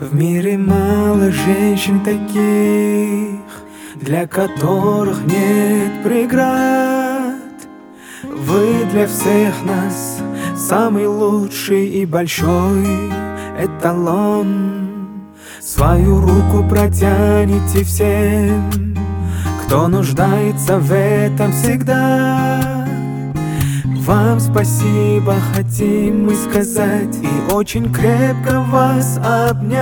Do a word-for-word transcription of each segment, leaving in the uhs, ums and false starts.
В мире мало женщин таких, для которых нет преград. Вы для всех нас самый лучший и большой эталон. Свою руку протянете всем, кто нуждается в этом всегда. Вам спасибо хотим мы сказать и очень крепко вас обнять.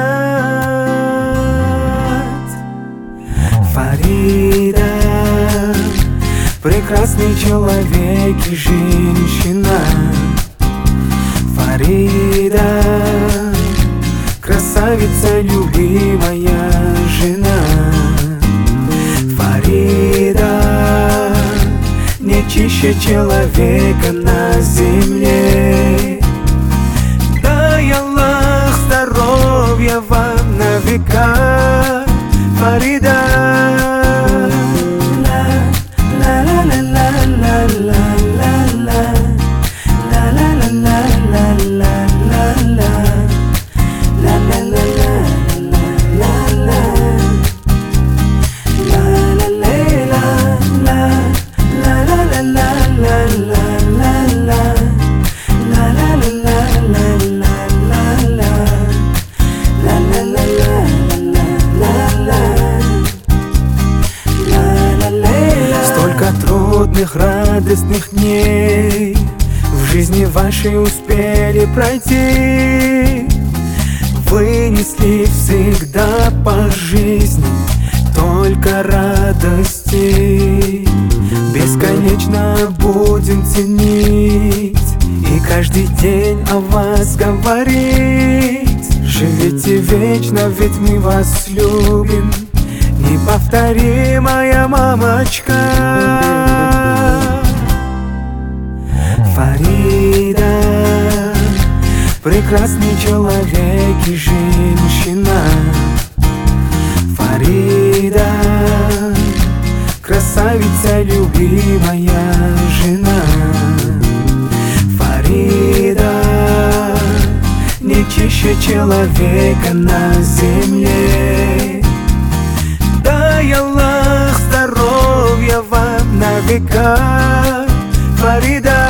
Фарида, прекрасный человек и женщина. Фарида, красавица, любимая жена. Фарида, не чище человека на земле. Дай Аллах здоровья вам на века, Фарида. Трудных, радостных дней в жизни вашей успели пройти. Вы несли всегда по жизни только радости. Бесконечно будем ценить и каждый день о вас говорить. Живите вечно, ведь мы вас любим, неповторимая мамочка. Фарида, прекрасный человек и женщина. Фарида, красавица, любимая жена. Фарида, не чище человека на земле. Дай Аллах здоровья вам на века, Фарида.